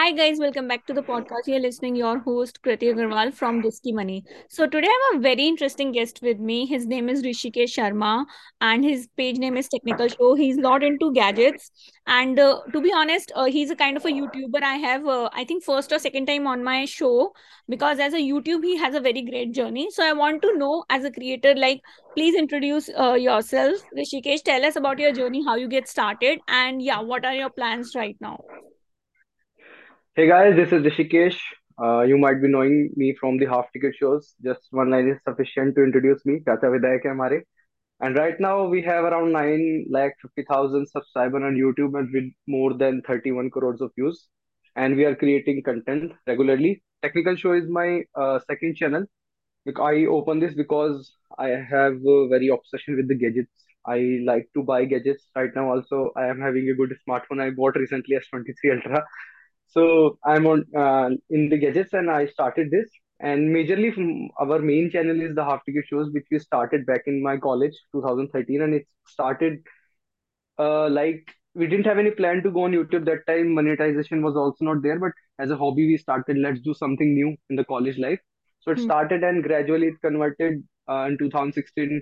Hi guys, welcome back to the podcast. You're listening your host Kriti Agarwal from Risky Money. So today I have a very interesting guest with me. His name is Rishikesh Sharma and his page name is Technical Show. He's lot into gadgets and to be honest, he's a kind of a YouTuber. I have I think first or second time on my show because as a YouTube he has a very great journey. So I want to know as a creator, like, please introduce yourself. Rishikesh, tell us about your journey, how you get started, and yeah, what are your plans right now? Hey guys, this is Rishikesh. You might be knowing me from the half ticket shows. Just one line is sufficient to introduce me. Chacha Vidayak hai हमारे. And right now we have around 9,50,000 subscribers on YouTube and with more than 31 crores of views. And we are creating content regularly. Technical Show is my second channel. I open this because I have a very obsession with the gadgets. I like to buy gadgets. Right now also I am having a good smartphone. I bought recently S23 Ultra, so I'm on in the gadgets, and I started this. And majorly, from our main channel is the half ticket shows, which we started back in my college, 2013, and it started like we didn't have any plan to go on YouTube that time. Monetization was also not there, but as a hobby, we started. Let's do something new in the college life. So it Hmm. started, and gradually it converted. In 2016,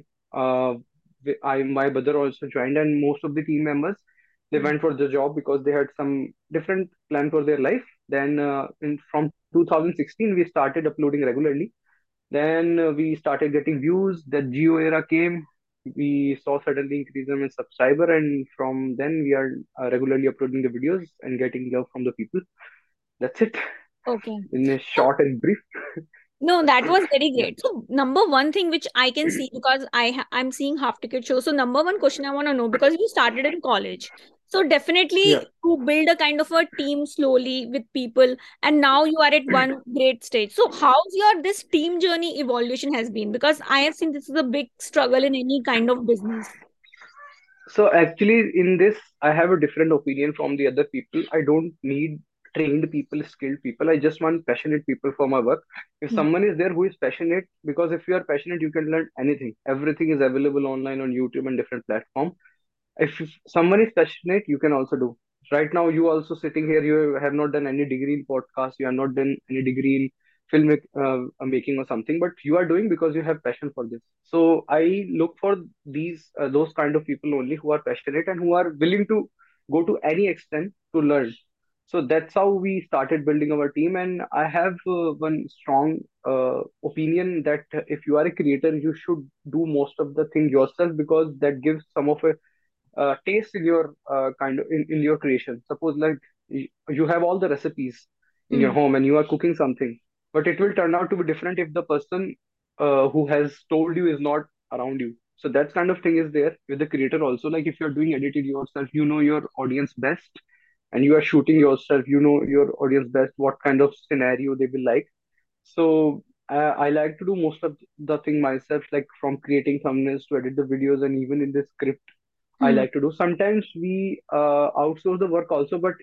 my brother also joined, and most of the team members they Hmm. went for the job because they had some different plan for their life. Then from 2016, we started uploading regularly. Then we started getting views. The Geo era came. We saw suddenly increase in subscriber, and from then we are regularly uploading the videos and getting love from the people. That's it Okay. in a So short and brief. no, that was very Yeah. great. So number one thing which I can see because I'm seeing half ticket show. So number one question I want to know, because you started in college. So Yeah. definitely you build a kind of a team slowly with people, and now you are at one great stage. So how's your this team journey evolution has been? Because I have seen this is a big struggle in any kind of business. So actually, in this, I have a different opinion from the other people. I don't need trained people, skilled people. I just want passionate people for my work. If Hmm. someone is there who is passionate, because if you are passionate, you can learn anything. Everything is available online on YouTube and different platforms. If someone is passionate, you can also do. Right now, you also sitting here, you have not done any degree in podcast, you have not done any degree in film making or something, but you are doing because you have passion for this. So I look for those kind of people only who are passionate and who are willing to go to any extent to learn. So that's how we started building our team. And I have one strong opinion that if you are a creator, you should do most of the thing yourself, because that gives some of a taste in your in your creation. Suppose like you have all the recipes in your Hmm. home and you are cooking something, but it will turn out to be different if the person who has told you is not around you. So that kind of thing is there with the creator also. Like if you're doing edited yourself, you know your audience best, and you are shooting yourself, you know your audience best, what kind of scenario they will like. So I like to do most of the thing myself, like from creating thumbnails to edit the videos, and even in the script I Hmm. like to do. Sometimes we outsource the work also, but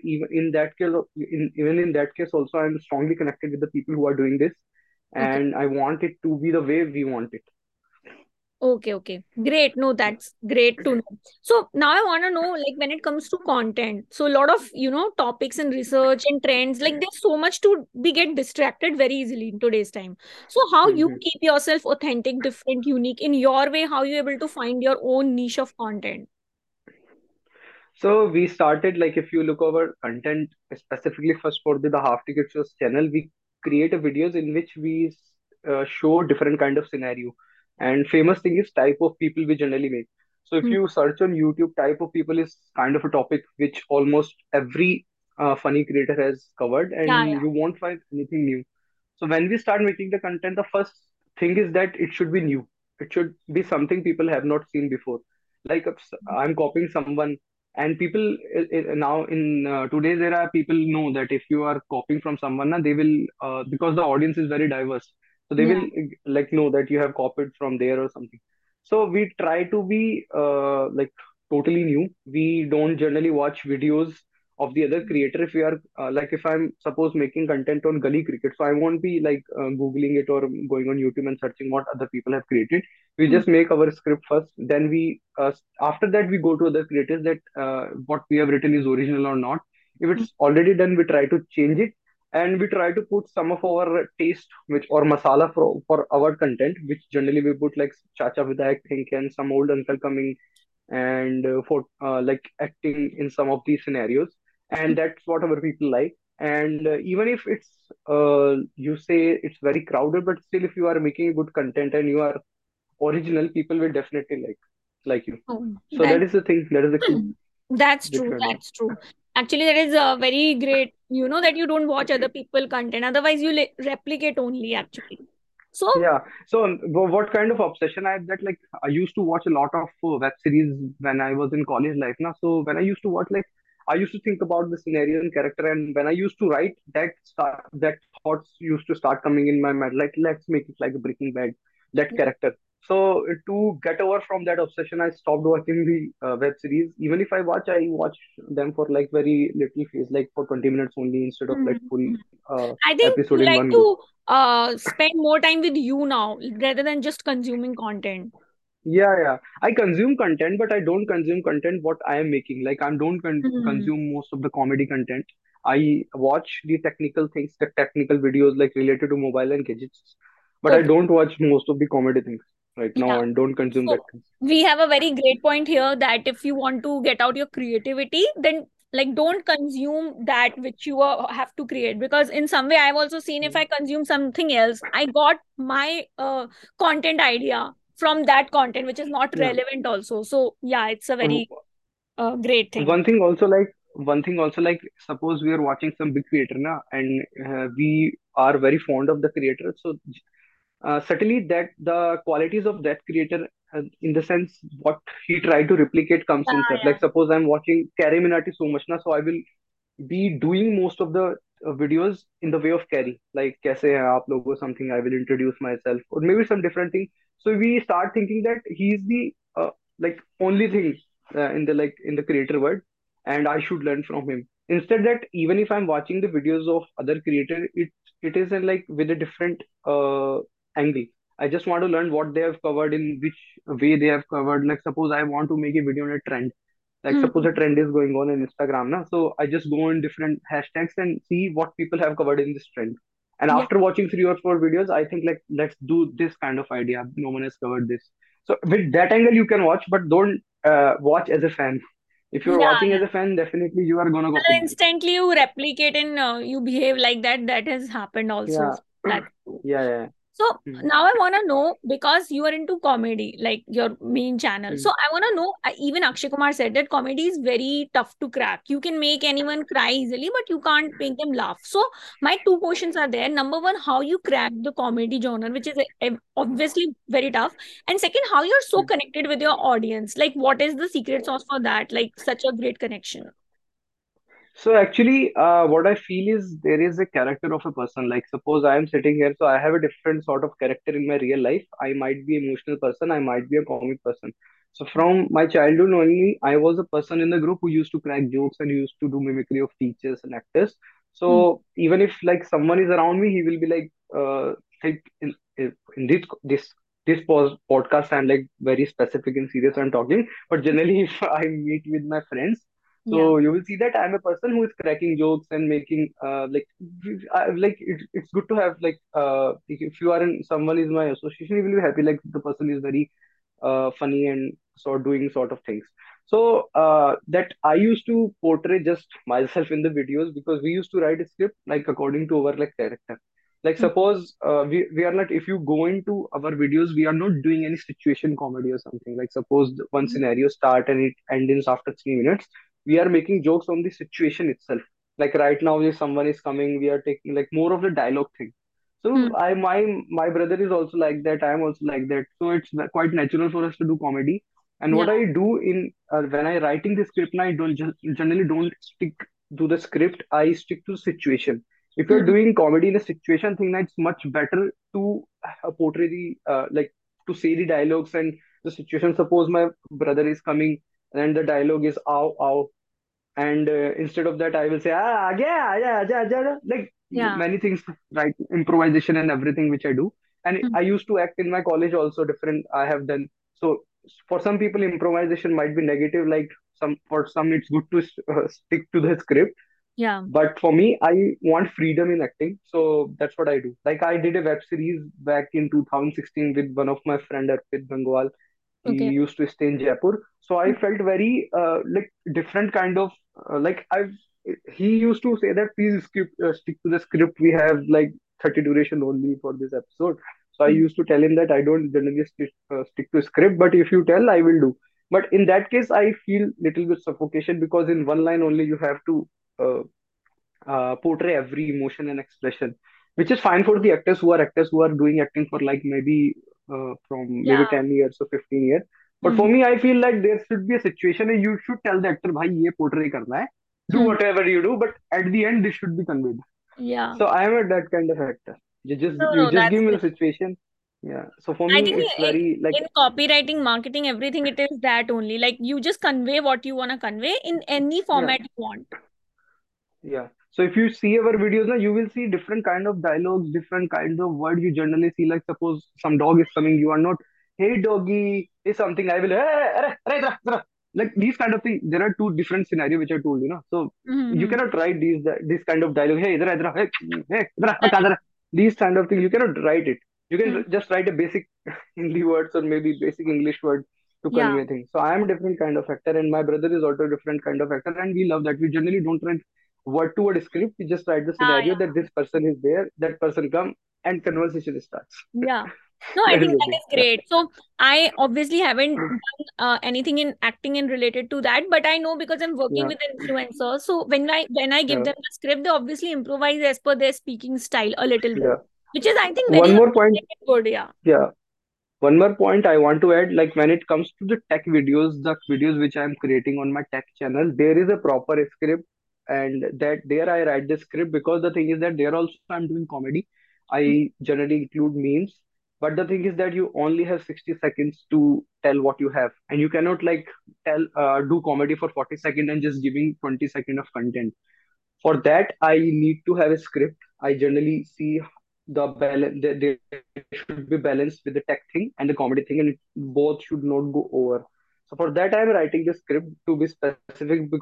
even in that case also, I'm strongly connected with the people who are doing this, Okay. and I want it to be the way we want it. Okay, okay. Great. No, that's great to know. So now I want to know, like, when it comes to content, so a lot of, topics and research and trends, like there's so much to be get distracted very easily in today's time. So how you Mhm. keep yourself authentic, different, unique in your way, how you able to find your own niche of content? So we started, like if you look over content specifically first for the half ticket shows channel, we create a videos in which we show different kind of scenario. And famous thing is type of people we generally make. So if Hmm. you search on YouTube, type of people is kind of a topic which almost every funny creator has covered, Yeah, and yeah. you won't find anything new. So when we start making the content, the first thing is that it should be new. It should be something people have not seen before. Like if I'm copying someone, and people now in today's era, people know that if you are copying from someone, na, they will because the audience is very diverse, so they will Yeah. like know that you have copied from there or something. So we try to be like totally new. We don't generally watch videos of the other creator. If we are like if I'm suppose making content on gully cricket, so I won't be like googling it or going on YouTube and searching what other people have created. We Hmm. just make our script first, then we after that we go to other creators that what we have written is original or not. If Mm. it's already done, we try to change it, and we try to put some of our taste, which or masala for our content, which generally we put like Chacha Vidayak think and some old uncle coming and for like acting in some of these scenarios, and that's what our people like. And even if it's you say it's very crowded, but still if you are making good content and you are original, people will definitely like you. Oh, So that that is the thing, that is the key that's true. difference. That's true. Actually, that is a very great. You know that you don't watch other people content. Otherwise, you replicate only. Actually, so Yeah. So, what kind of obsession I had that like I used to watch a lot of web series when I was in college life. Now, so when I used to watch like I used to think about the scenario and character, and when I used to write, that thoughts used to start coming in my mind. Like let's make it like a Breaking Bad, that character. So to get over from that obsession, I stopped watching the web series. Even if I watch them for like very little phase, like for 20 minutes only instead of like full Mhm. uh, I think episode you in like one go. to spend more time with you now rather than just consuming content. Yeah, yeah. I consume content, but I don't consume content what I am making. Like I don't Hmm. consume most of the comedy content. I watch the technical things, the technical videos like related to mobile and gadgets, but I Okay. don't watch most of the comedy things right now Yeah. and don't consume that So things. we have a very great point here that if you want to get out your creativity, then like don't consume that which you have to create, because in some way I've also seen if I consume something else, I got my content idea from that content which is not Yeah. relevant also. So yeah, it's a Uh, very great thing. One thing also like suppose we are watching some big creator na, and we are very fond of the creator. So certainly that the qualities of that creator in the sense what he tried to replicate comes Yeah, in self. yeah. Like suppose I'm watching Carrie Minati so much now, so I will be doing most of the videos in the way of Carrie, like kaise hai aap logo, something I will introduce myself or maybe some different thing. So we start thinking that he's the like only thing in the in the creator world, and I should learn from him. Instead that even if I'm watching the videos of other creator, it is in like with a different angle. I just want to learn what they have covered, in which way they have covered. Like suppose I want to make a video on a trend, like Hmm. suppose a trend is going on in Instagram now, so I just go in different hashtags and see what people have covered in this trend. And Yeah. after watching 3 or 4 videos, I think like let's do this kind of idea, no one has covered this. So with that angle you can watch, but don't watch as a fan. If you're Yeah, watching yeah. as a fan, definitely you are gonna copy And that. instantly you replicate and you behave like that. That has happened also. Yeah. So that's true. Yeah, yeah. So Hmm. now I want to know, because you are into comedy, like your main channel. Hmm. So I want to know, even Akshay Kumar said that comedy is very tough to crack. You can make anyone cry easily, but you can't make them laugh. So my two questions are there. Number one, how you crack the comedy genre, which is obviously very tough. And second, how you're so Hmm. connected with your audience. Like, what is the secret sauce for that? Like, such a great connection. So actually, what I feel is there is a character of a person. Like suppose I am sitting here, so I have a different sort of character in my real life. I might be emotional person, I might be a comic person. So from my childhood only, I was a person in the group who used to crack jokes and used to do mimicry of teachers and actors. Hmm. So even if like someone is around me, he will be like in this podcast, I'm like very specific and serious. I'm talking, but generally, if I meet with my friends, Yeah. so you will see that I'm a person who is cracking jokes and making like it's good to have like if you are in someone is my association, you will be happy like the person is very funny and sort doing sort of things. So that I used to portray just myself in the videos because we used to write a script like according to our like character. Like Hmm. suppose we are not, if you go into our videos, we are not doing any situation comedy or something. Like suppose one scenario start and it ends after 3 minutes, we are making jokes on the situation itself. Like right now, if someone is coming, we are taking like more of the dialogue thing. Hmm. So my brother is also like that. I am also like that. So it's quite natural for us to do comedy. And Yeah. what I do in when I writing the script, I don't just generally don't stick to the script. I stick to situation. If you're Hmm. doing comedy in a situation thing, it's much better to portray the like to say the dialogues and the situation. Suppose my brother is coming and the dialogue is ow ow, and instead of that I will say ah yeah yeah yeah yeah, like Yeah. many things, right, improvisation and everything which I do. And Hmm. I used to act in my college also, different I have done. So for some people improvisation might be negative, like some for some it's good to stick to the script. Yeah. But for me, I want freedom in acting, so that's what I do. Like I did a web series back in 2016 with one of my friend Arpit Gangwal. He Okay. used to stay in Jaipur, so I felt very like different kind of like I. He used to say that please stick to the script. We have like 30 duration only for this episode. So I Mm. used to tell him that I don't generally stick to script, but if you tell, I will do. But in that case, I feel little bit suffocation because in one line only you have to uh, portray every emotion and expression, which is fine for the actors who are doing acting for like maybe from maybe Yeah. 10 years or 15 years. But for Hmm. me, I feel like there should be a situation and you should tell the actor, bhai, ye portray karna hai. Do Hmm. whatever you do, but at the end, this should be conveyed. Yeah. So I am a that kind of actor. No, You no, just that's give me the great. situation. Yeah. So for I me, think it's very like in copywriting, marketing, everything, it is that only. Like you just convey what you want to convey in any yeah. format you want. Yeah. So if you see our videos now, you will see different kind of dialogues, different kinds of words you generally see. Like suppose some dog is coming, you are not, hey doggy, is something I will, hey, arre, arre, idhar, idhar." Like these kind of things. There are two different scenario which I told you, know. So you Mm-hmm. cannot write these kind of dialogue. Hey, idhar, idhar, hey, hey, idhar, Correct. idhar. These kind of things you cannot write it. You Hmm. can just write a basic Hindi words or maybe basic English word to Yeah. convey things. So I am a different kind of actor, and my brother is also a different kind of actor, and we love that. We generally don't write word to word script. We just write the Yeah. scenario that this person is there, that person come, and conversation starts. Yeah. No, I That is think the that thing. is Yeah. great. So I obviously haven't done anything in acting and related to that, but I know because I'm working Yeah. with influencers. So when I give Yeah. them the script, they obviously improvise as per their speaking style a little bit, Yeah. which is I think very One more point. good. Yeah. Yeah. One more point I want to add, like when it comes to the tech videos, the videos which I'm creating on my tech channel, there is a proper script, and that there I write the script because the thing is that there also I'm doing comedy. I generally include memes, but the thing is that you only have 60 seconds to tell what you have, and you cannot like tell do comedy for 40 seconds and just giving 20 seconds of content. For that, I need to have a script. I generally see the balance. There should be balance with the tech thing and the comedy thing, and both should not go over. So for that, I'm writing the script to be specific because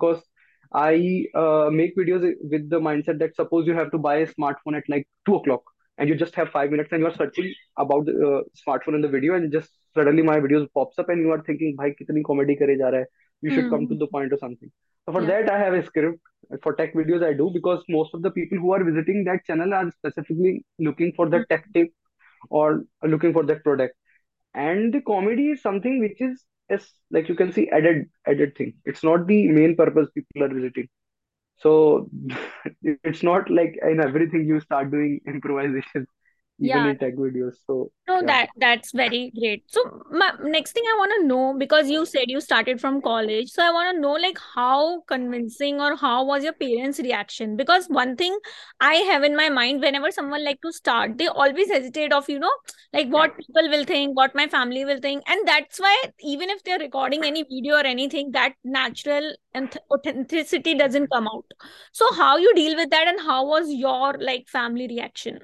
I make videos with the mindset that suppose you have to buy a smartphone at like 2 o'clock and you just have 5 minutes and you are searching about the smartphone in the video and just suddenly my videos pops up and you are thinking, "Bhai, kitni comedy kare ja raha hai? You should come Mm-hmm. to the point or something." So for Yeah. that, I have a script. For tech videos I do because most of the people who are visiting that channel are specifically looking for the tech tip or looking for that product. And the comedy is something which is like you can see added thing. It's not the main purpose people are visiting. So it's not like in everything you start doing improvisation even Yeah. in tech videos. So No, yeah. that's very great. So my next thing I want to know, because you said you started from college, so I want to know like how convincing or how was your parents' reaction? Because one thing I have in my mind whenever someone like to start, they always hesitate of like what people will think, what my family will think, and that's why even if they're recording any video or anything, that natural and authenticity doesn't come out. So how you deal with that, and how was your like family reaction?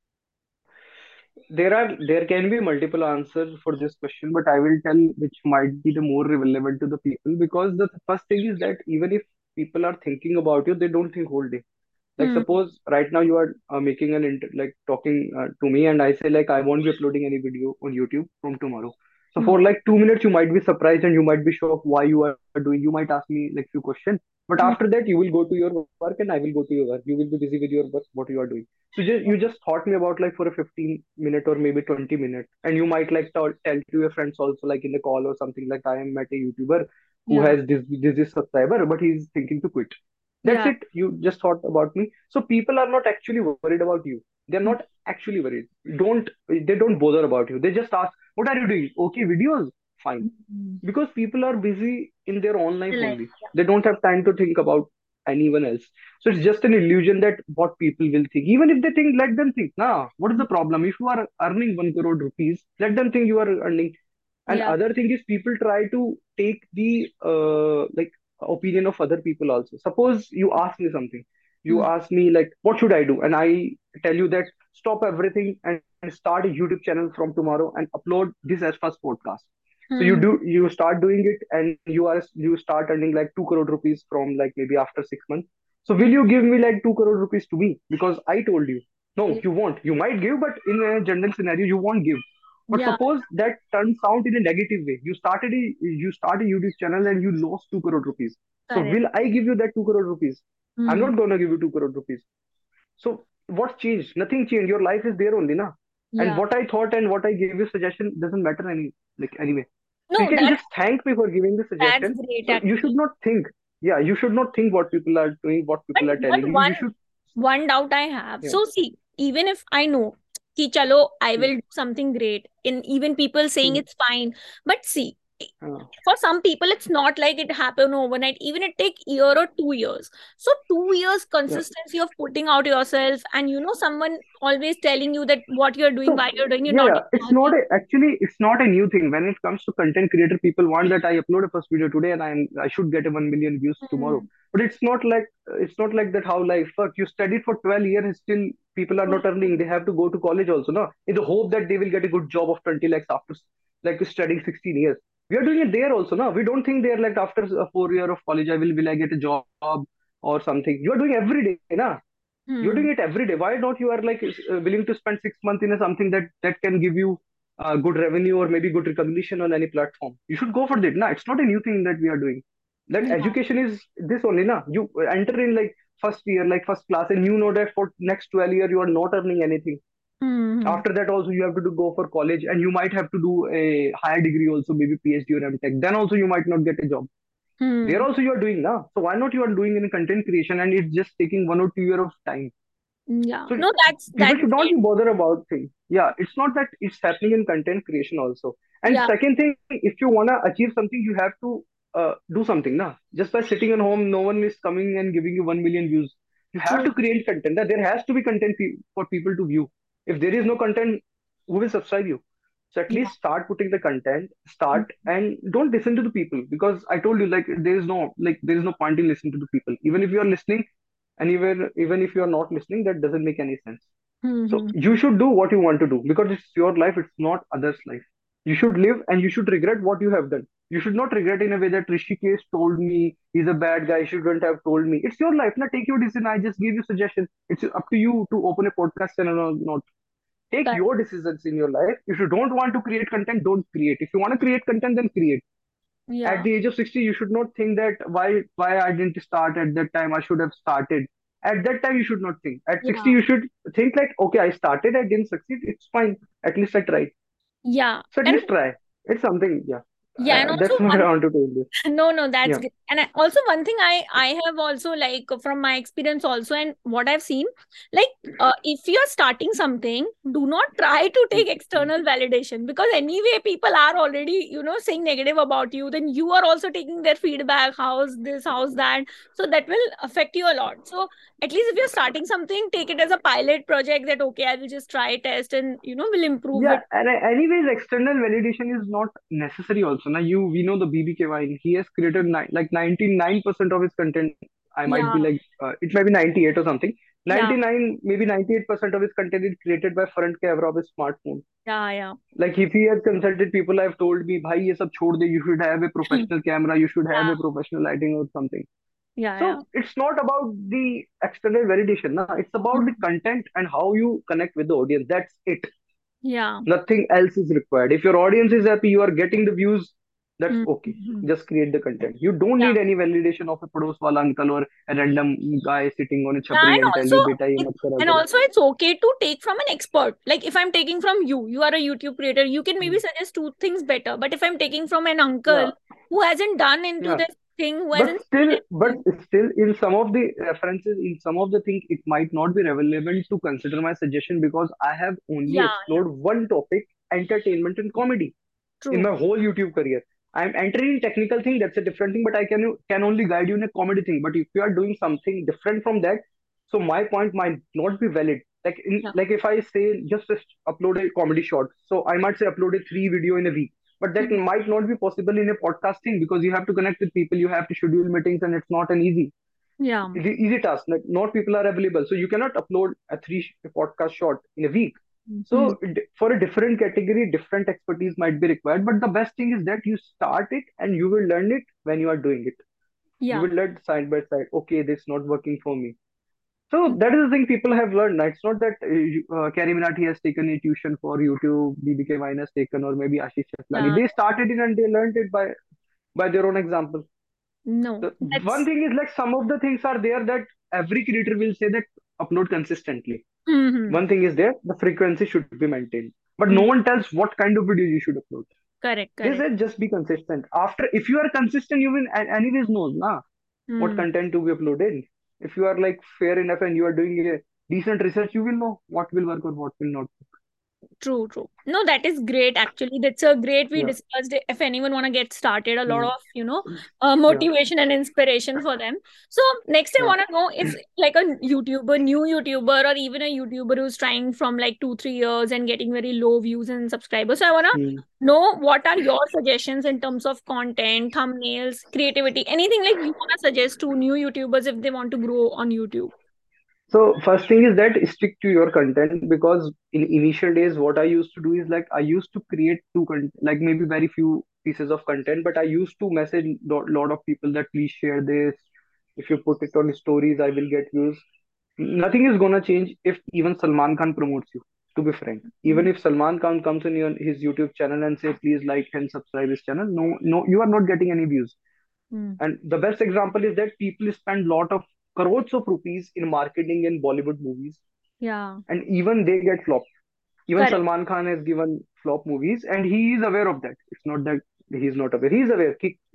There can be multiple answers for this question, but I will tell which might be the more relevant to the people because the first thing is that even if people are thinking about you, they don't think whole day. Like Hmm. suppose right now you are making like talking to me and I say like I won't be uploading any video on YouTube from tomorrow. So Hmm. for like 2 minutes you might be surprised and you might be shocked why you are doing. You might ask me like few questions, but Hmm. after that you will go to your work and I will go to your work. You will be busy with your work, what you are doing. So you just thought me about like for a 15 minute or maybe 20 minutes, and you might like tell to your friends also like in the call or something like I am met a YouTuber who Yeah. has this subscriber, but he's thinking to quit. That's Yeah. it. You just thought about me. So people are not actually worried about you. They're not actually worried. They don't bother about you. They just ask, "What are you doing?" Okay, videos. Fine. Mhm. Because people are busy in their own life Like, only. They don't have time to think about anyone else. So it's just an illusion that what people will think. Even if they think, let them think. Nah, what is the problem? If you are earning 1 crore rupees, let them think you are earning. And yeah. other thing is people try to take the like opinion of other people also. Suppose you ask me something. You Mm. ask me like, what should I do? And I tell you that stop everything and start a YouTube channel from tomorrow and upload this as first podcast. So Hmm. you start doing it and you start earning like 2 crore rupees from like maybe after 6 months. So will you give me like 2 crore rupees to me because I told you? No, Yeah. you won't. You might give, but in a general scenario, you won't give. But Yeah. suppose that turns out in a negative way. You start a YouTube channel and you lost 2 crore rupees. So Correct. will I give you that 2 crore rupees? I'm Hmm. not gonna give you 2 crore rupees. So what changed? Nothing changed. Your life is there only, na. And Yeah. what I thought and what I gave you suggestion doesn't matter anyway. So you No, can just thank me for giving the that's suggestion. great So you should actually. not think. Yeah, you should not think what people are doing, what But people are but telling you. one You should. one doubt I have. Yeah. So see, even if I know ki chalo, I Hmm. will do something great, and even people saying Hmm. it's fine. But see, Uh, for some people, it's not like it happened overnight. Even it take year or 2 years. So 2 years yeah. consistency of putting out yourself, and someone always telling you that what you're doing, So why you're doing, you're yeah, not yeah. even It's not earning. actually it's not a new thing. When it comes to content creator, people want that I upload a first video today and I should get a 1 million views tomorrow. Hmm. But it's not like that how life works. You studied for 12 years, and still people are True, not earning. true. They have to go to college also, no? In the hope that they will get a good job of 20 lakhs after like studying 16 years. We are doing it there also, no? We don't think they're like after a 4 year of college, will I get a job or something. You are doing every day, na? You're Hmm. doing it every day. Why not you are like willing to spend 6 months in a something that can give you good revenue or maybe good recognition on any platform? You should go for that. Nah, it's not a new thing that we are doing. That Yeah. education is this only. Nah, you enter in like first year, like first class, and you know that for next 12 year you are not earning anything. Hmm. After that also you have to go for college, and you might have to do a higher degree also, maybe PhD or MTech. Then also you might not get a job. There Hmm. also you are doing now. So why not you are doing in content creation and it's just taking 1 or 2 year of time. Yeah. So No, people that's should not great. be bothered about things. Yeah, it's not that it's happening in content creation also. And Yeah. second thing, if you wanna achieve something, you have to do something. Na? Just by sitting at home, no one is coming and giving you 1 million views. You have True. to create content. Na? There has to be content for people to view. If there is no content, who will subscribe you? So at Yeah. least start putting the content, start and don't listen to the people because I told you like there is no point in listening to the people. Even if you are listening and even if you are not listening, that doesn't make any sense. So Mm-hmm. you should do what you want to do because it's your life, it's not others life. You should live and you should regret what you have done. You should not regret in a way that Rishikesh told me he's a bad guy, he shouldn't have told me. It's your life. Now take your decision. I just gave you suggestion. It's up to you to open a podcast channel or not. Take Correct. your decisions in your life. If you don't want to create content, don't create. If you want to create content, then create. At Yeah. the age of 60 you should not think that why I didn't start at that time, I should have started at that time. You should not think at 60. Yeah. You should think like, okay, I started, I didn't succeed, it's fine, at least I tried. Yeah. So at And least try. It's something, yeah. yeah, and also That's what I one want to tell you. no, no, that's Yeah. good. And also one thing I have also like from my experience also and what I've seen, like if you're starting something, do not try to take external validation because anyway people are already saying negative about you. Then you are also taking their feedback, how's this, how's that. So that will affect you a lot. So at least if you're starting something, take it as a pilot project that okay, I will just try test and will improve Yeah, it. and anyways, external validation is not necessary also. Now we know the BBK Wine. He has created 99% of his content. I might be Yeah, like, it might be 98 or something. yeah, 99, maybe 98% of his content is created by front camera of his smartphone. yeah, yeah. Like if he has consulted people, have told me, "Bhai, ये सब छोड़ दे. You should have a professional camera. You should have a Yeah, professional lighting or something." yeah, So yeah. it's not about the external validation. Na? It's about the Mhm. content and how you connect with the audience. That's it. Yeah. Nothing else is required. If your audience is happy, you are getting the views, that's okay. Mhm. Just create the content. You don't Yeah. need any validation of a pados wala uncle or a random guy sitting on a Yeah, chapri and tell you, beta ye mat kara karo. it's okay to take from an expert. Like if I'm taking from you, you are a YouTube creator, you can maybe suggest two things better. But if I'm taking from an uncle Yeah, who hasn't done into yeah. this thing, who But hasn't still, seen but anything, still, in some of the references, in some of the things, it might not be relevant to consider my suggestion because I have only yeah, yeah, explored one topic, entertainment and comedy, in true. my whole YouTube career. I'm entering technical thing, that's a different thing, but I can only guide you in a comedy thing. But if you are doing something different from that, so my point might not be valid. Yeah. Like if I say just upload a comedy short, so I might say upload a 3 video in a week, but that Mhm. might not be possible in a podcast thing because you have to connect with people, you have to schedule meetings, and it's not an Yeah. easy task. Like not people are available, so you cannot upload a podcast short in a week. Mhm. So for a different category, different expertise might be required. But the best thing is that you start it and you will learn it when you are doing it. You Yeah. will let side by side, okay, this is not working for me. So Mm. that is the thing people have learned. It's not that Carrie Minati has taken a tuition for YouTube, BBK Vine has taken, or maybe Ashish Chaslagi. Yeah. They started it and they learned it by their own example. No, So one that's. thing is like some of the things are there that every creator will say that upload consistently. Mm-hmm. One thing is there, the frequency should be maintained. But no Mm. one tells what kind of videos you should upload. Correct, They correct. say just be consistent. After, if you are consistent, you will anyways know na what Mm. content to be uploaded. If you are like fair enough and you are doing a decent research, you will know what will work or what will not. True, true. No, that is great. Actually, that's a great. We Yeah. discussed it. If anyone want to get started, a lot Hmm. of Yeah. motivation and inspiration for them. So next, I Yeah. want to know if like a YouTuber, new YouTuber, or even a YouTuber who's trying from like 2 3 years and getting very low views and subscribers. So I want to Hmm. know what are your suggestions in terms of content, thumbnails, creativity, anything like you want to suggest to new YouTubers if they want to grow on YouTube. So first thing is that stick to your content, because in initial days, what I used to do is like I used to create like maybe very few pieces of content, but I used to message lot of people that please share this. If you put it on stories, I will get views. Nothing is gonna change if even Salman Khan promotes you. To be frank, even if Salman Khan comes in his YouTube channel and say please like and subscribe his channel, no, no, you are not getting any views. Mm. And the best example is that people spend lot of crores of rupees in marketing in Bollywood movies, Yeah, and even they get flopped. Even correct. Salman Khan has given flop movies, and he is aware of that. It's not that he's not aware. He's aware.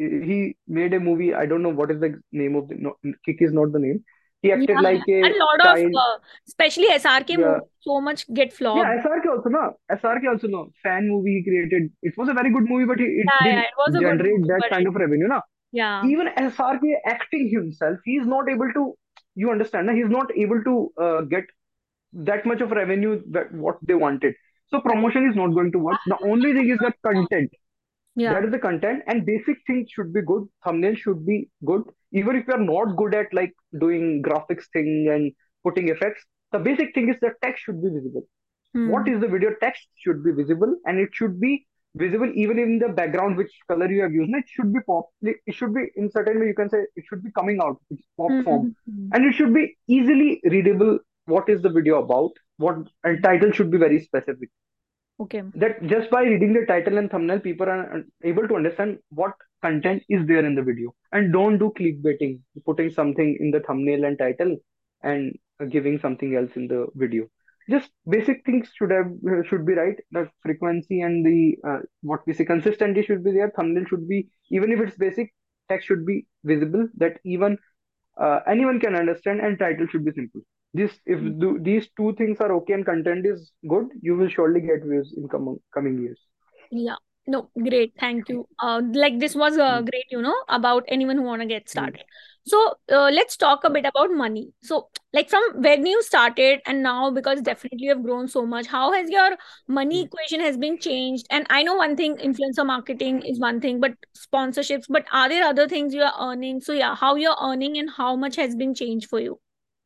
He made a movie. I don't know what is the name of the. No, Kick is not the name. He Yeah, acted like a a lot of, child. especially SRK Yeah, movies, so much get yeah. flopped. SRK also no. SRK also no. Fan movie he created. It was a very good movie, but it Yeah, yeah, didn't it was a good generate movie, that but kind it, of revenue. Na. yeah. Even SRK acting himself, he is not able to. You understand? Na? He's not able to get that much of revenue that what they wanted. So Correct. promotion is not going to work. The only thing is that content. Yeah. That is the content, and basic things should be good. Thumbnail should be good. Even if you are not good at like doing graphics thing and putting effects, the basic thing is the text should be visible. What Hmm. is the video text should be visible, and it should be visible even in the background which color you have used. It should be pop. It should be in certain way you can say it should be coming out. It's pop form, Hmm. and it should be easily readable. What is the video about? What and title should be very specific, Okay. that just by reading the title and thumbnail, people are able to understand what content is there in the video. And don't do clickbaiting, putting something in the thumbnail and title and giving something else in the video. Just basic things should be right. The frequency and the what we say consistency should be there. Thumbnail should be, even if it's basic, text should be visible that even anyone can understand, and title should be simple. This if these two things are okay and content is good, you will surely get views in coming years. Yeah. No, great. Thank you. Like this was Mm, great, about anyone who want to get mm, started. So, let's talk a bit about money. So, like from when you started and now, because definitely you have grown so much, how has your money mm. equation has been changed? And I know one thing, influencer marketing is one thing, but sponsorships, but are there other things you are earning? So yeah, how you're earning and how much has been changed for you?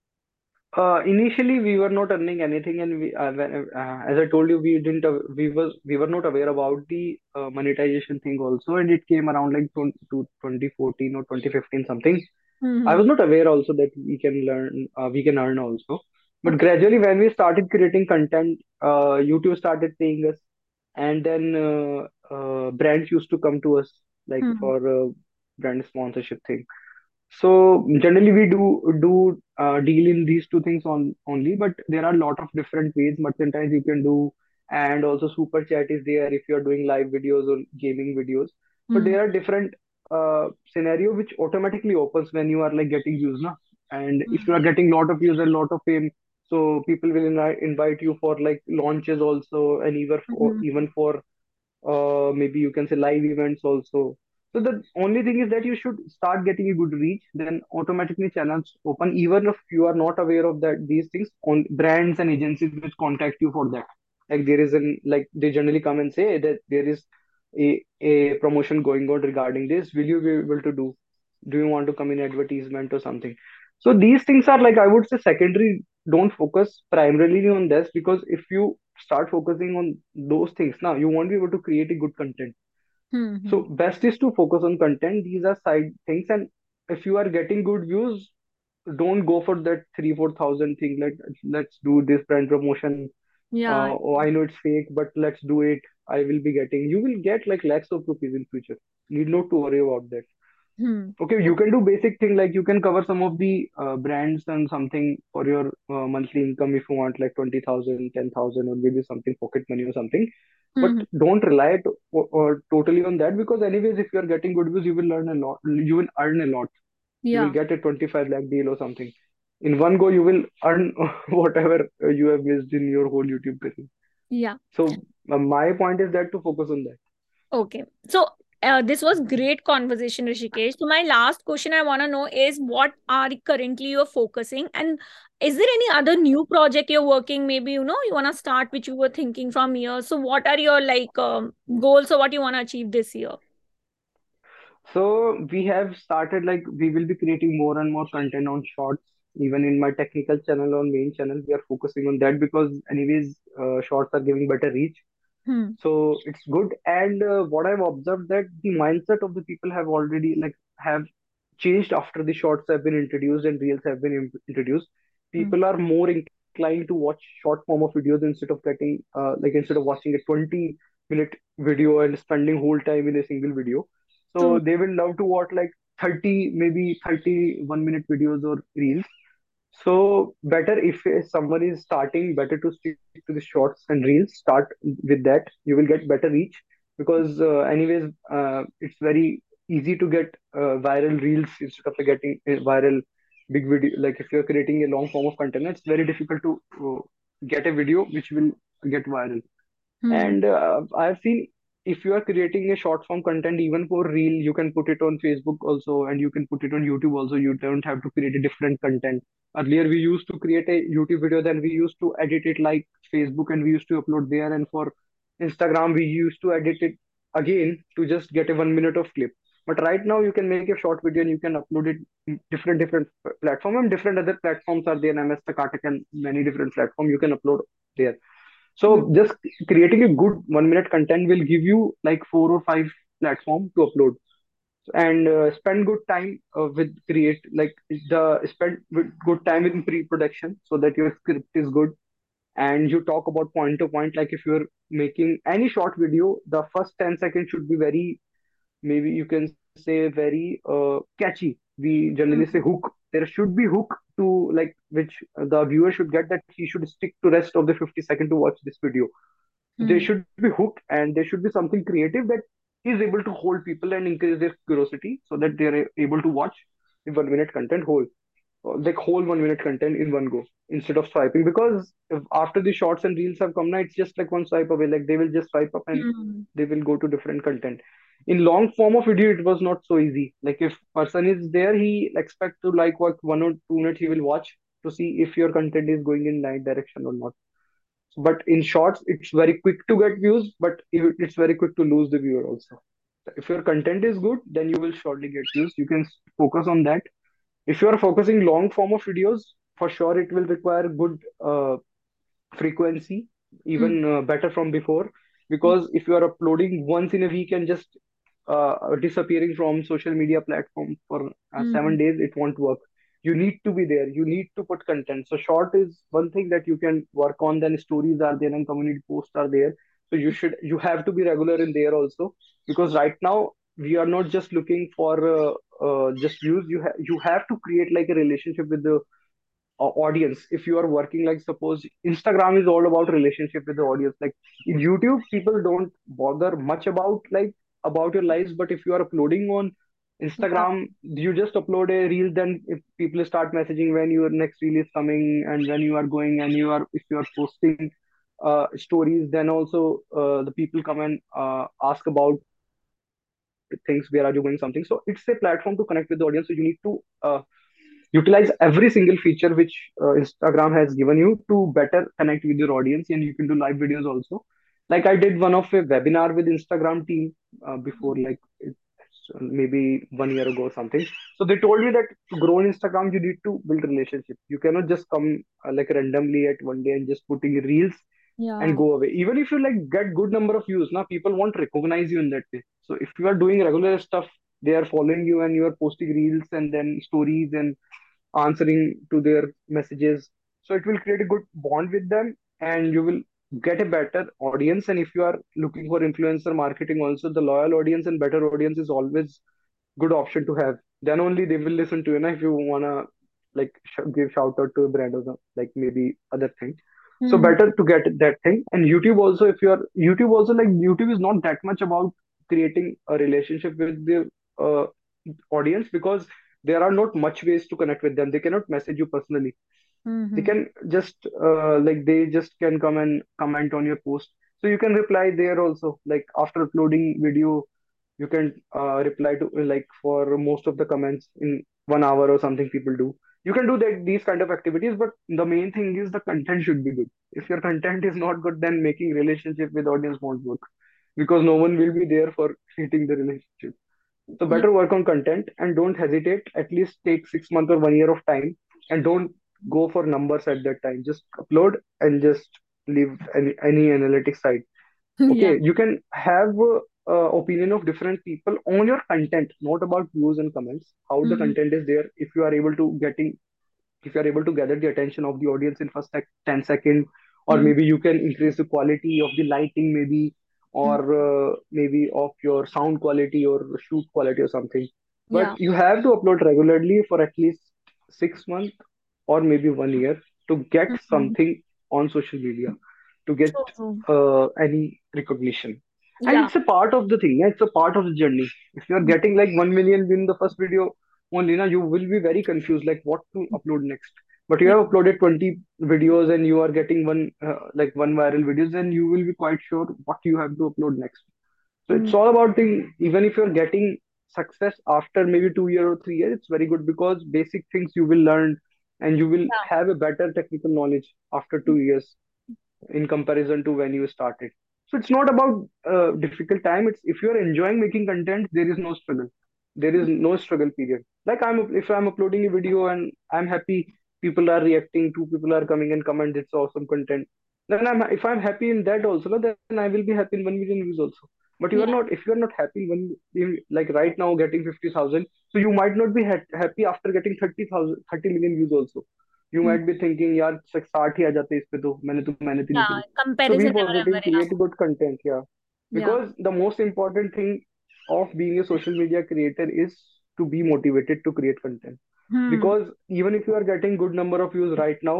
Initially, we were not earning anything, and as I told you, we were not aware about the monetization thing also, and it came around like 2014 or 2015 something. I Mm-hmm. was not aware also that we can earn also. But Okay. gradually, when we started creating content, YouTube started paying us, and then brands used to come to us like Hmm. for brand sponsorship thing. So generally, we do deal in these two things on only, but there are a lot of different ways merchandise you can do, and also super chat is there if you are doing live videos or gaming videos. So Hmm. there are different scenario which automatically opens when you are like getting views, na? And if you are getting lot of views and lot of fame, so people will invite you for like launches also, and Hmm. even for maybe you can say live events also. So the only thing is that you should start getting a good reach, then automatically channels open. Even if you are not aware of that these things, on brands and agencies will contact you for that. Like there is an like they generally come and say that there is a promotion going on regarding this. Will you be able to do? Do you want to come in advertisement or something? So these things are like I would say secondary. Don't focus primarily on this, because if you start focusing on those things now, you won't be able to create a good content. Hmm. So Hmm. best is to focus on content. These are side things, and if you are getting good views, don't go for that 3 4 thousand thing. Like, let's do this brand promotion. Yeah. Oh, I know it's fake, but let's do it. I will be getting. You will get like lakhs of rupees in future. Need not to worry about that. Hmm. Okay, you can do basic thing like you can cover some of the brands and something for your monthly income if you want like 20,000, 10,000, or maybe something pocket money or something. But Hmm. don't rely or totally on that, because anyways, if you are getting good views, you will learn a lot. You will earn a lot. You will Yeah. get a 25 lakh deal or something. In one go, you will earn whatever you have missed in your whole YouTube career. Yeah. So my point is that to focus on that. Okay. So this was great conversation, Rishikesh. So my last question I want to know is what are currently you're focusing, and is there any other new project you're working? Maybe you want to start which you were thinking from here. So what are your like goals or what you want to achieve this year? So we have started like we will be creating more and more content on shorts. Even in my technical channel on main channel, we are focusing on that because anyways, shorts are giving better reach. Hmm. So it's good. And what I've observed that the mindset of the people have already like have changed after the shorts have been introduced and reels have been introduced. Hmm. People are more inclined to watch short form of videos instead of getting like instead of watching a 20-minute video and spending whole time in a single video. So True. they will love to watch like 30, maybe 31-minute videos or reels. So better if someone is starting, better to stick to the shorts and reels. Start with that. You will get better reach because anyways, it's very easy to get viral reels instead of getting a viral big video. Like if you're creating a long form of content, it's very difficult to get a video which will get viral. Hmm. And I've seen if you are creating a short form content, even for reel, you can put it on Facebook also, and you can put it on YouTube also. You don't have to create a different content. Earlier, we used to create a YouTube video, then we used to edit it like Facebook, and we used to upload there. And for Instagram, we used to edit it again to just get a 1 minute of clip. But right now, you can make a short video and you can upload it in different platform, and different other platforms are there. MS Takatak and many different platform you can upload there. Hmm. So just creating a good 1 minute content will give you like 4 or 5 platform to upload, and spend good time with create like the spend with good time in pre-production so that your script is good, and you talk about point to point. Like if you're making any short video, the first 10 seconds should be very, maybe you can say very catchy. We generally say Hmm. hook. There should be hook to like which the viewer should get, that he should stick to rest of the 50 seconds to watch this video. They Hmm. should be hooked, and there should be something creative that is able to hold people and increase their curiosity so that they are able to watch the 1 minute content whole, like whole 1 minute content in one go instead of swiping. Because if after the shorts and reels have come now, it's just like one swipe away. Like they will just swipe up and Hmm. they will go to different content. In long form of video, it was not so easy. Like if person is there, he expect to like what 1 or 2 minutes he will watch to see if your content is going in right direction or not. But in shorts, it's very quick to get views, but it's very quick to lose the viewer also. If your content is good, then you will surely get views. You can focus on that. If you are focusing long form of videos, for sure it will require good frequency, Hmm. even better from before. Yeah. Because if you are uploading once in a week and just disappearing from social media platform for Hmm. 7 days, it won't work. You need to be there. You need to put content. So short is one thing that you can work on. Then stories are there and community posts are there. So you have to be regular in there also, because right now we are not just looking for just views. You have to create like a relationship with the audience. If you are working, like suppose Instagram is all about relationship with the audience. Like in YouTube, people don't bother much about like about your lives. But if you are uploading on Yeah. Instagram, you just upload a reel, then if people start messaging when your next reel is coming and when you are going, and you are if you are posting stories, then also the people come and ask about things, where are you going, something. So it's a platform to connect with the audience. So you need to utilize every single feature which Instagram has given you to better connect with your audience, and you can do live videos also. Like I did one of a webinar with Instagram team before, like maybe 1 year ago or something. So they told me that to grow on Instagram, you need to build relationship. You cannot just come like randomly at one day and just putting reels and Yeah. go away. Even if you like get good number of views, now people won't recognize you in that way. So if you are doing regular stuff, they are following you and you are posting reels and then stories and answering to their messages. So it will create a good bond with them and you will get a better audience. And if you are looking for influencer marketing also, the loyal audience and better audience is always good option to have. Then only they will listen to you. If you wanna like give shout out to a brand or like maybe other thing. So Mm-hmm. better to get that thing. And YouTube also, if you are YouTube also, like YouTube is not that much about creating a relationship with the uh, audience, because there are not much ways to connect with them. They cannot message you personally. They Mm-hmm. can just like they just can come and comment on your post. So you can reply there also. Like after uploading video, you can reply to like for most of the comments in 1 hour or something people do. You can do that these kind of activities, but the main thing is the content should be good. If your content is not good, then making relationship with audience won't work, because no one will be there for creating the relationship. So Yeah. better work on content and don't hesitate. At least take 6 months or 1 year of time, and don't go for numbers at that time. Just upload and just leave any analytics side. Yeah. Okay, you can have opinion of different people on your content, not about views and comments. How the Mm-hmm. content is there. If you are able to gather the attention of the audience in first 10 second, or Mm-hmm. maybe you can increase the quality of the lighting, maybe, or maybe of your sound quality or shoot quality or something. But Yeah. you have to upload regularly for at least 6 months or maybe 1 year to get Mm-hmm. something on social media, to get True, true. any recognition. And Yeah. it's a part of the thing, yeah, it's a part of the journey. If you're getting like 1 million in the first video only, you will be very confused like what to upload next. But you Yeah. have uploaded 20 videos and you are getting one viral videos, then you will be quite sure what you have to upload next. So Mm. it's all about the, even if you're getting success after maybe 2 years or 3 years, it's very good because basic things you will learn and you will Yeah. have a better technical knowledge after 2 years in comparison to when you started. So it's not about difficult time. It's if you're enjoying making content, there is no struggle. There is no struggle period. Like if I'm uploading a video and I'm happy, people are reacting, two people are coming and comment, it's awesome content. Then if I'm happy in that also, no, then I will be happy in 1 million views also. But you are Yeah. not. If you are not happy like right now getting 50,000, so you might not be happy after getting 30 million views also. You Mm. might be thinking, यार 60 ही आ जाते इस पे तो मैंने मेहनत ही नहीं Yeah. करी. So be Comparison never positive, ever enough. create good content, yeah. Yeah. Because the most important thing of being a social media creator is to be motivated to create content. Hmm. Because even if you are getting good number of views right now,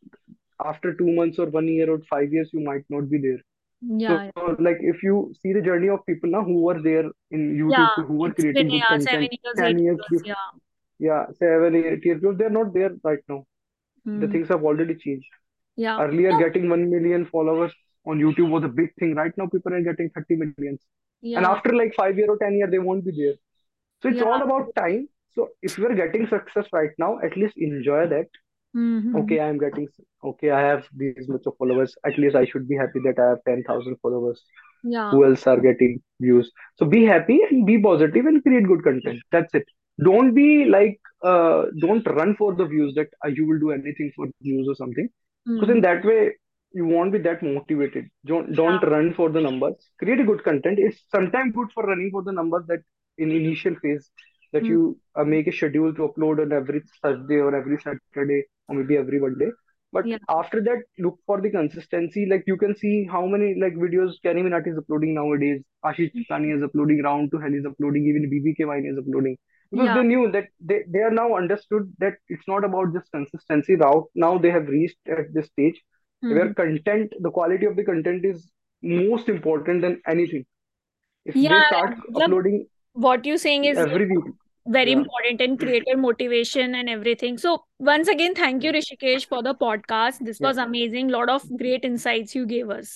after 2 months or 1 year or 5 years, you might not be there. Yeah. So like if you see the journey of people now who were there in YouTube, Yeah. who were It's been, creating good yeah, content 7 years, 10 years 8 years. before, Yeah. yeah, 7 8 years before, they're not there right now. The Hmm. things have already changed. Yeah. Earlier, So, getting 1 million followers on YouTube was a big thing. Right now, people are getting 30 millions. And yeah. after like 5 year or 10 year, they won't be there. So it's Yeah. all about time. So if you're getting success right now, at least enjoy that. Mm-hmm. Okay, okay, I have these much of followers. At least I should be happy that I have 10,000 followers. Yeah. Who else are getting views? So be happy and be positive and create good content. That's it. Don't be like, don't run for the views that you will do anything for views or something, because Mm-hmm. in that way you won't be that motivated. Don't Yeah. run for the numbers. Create a good content. It's sometimes good for running for the numbers, that in initial phase, that Mm. you make a schedule to upload on every Thursday or every Saturday or maybe every one day. But Yeah. after that, look for the consistency. Like you can see how many like videos Kenny Minati is uploading nowadays. Ashish Chitani is uploading. Round to Hell is uploading. Even BBK Wine is uploading, because Yeah. they knew that they are now understood that it's not about just consistency. Now they have reached at this stage where Mm-hmm. content, the quality of the content is most important than anything. If Yeah. they start Matlab, uploading what you're saying is every week, very yeah, important in creator motivation and everything. So once again, thank you, Rishikesh, for the podcast. This yeah. was amazing. Lot of great insights you gave us.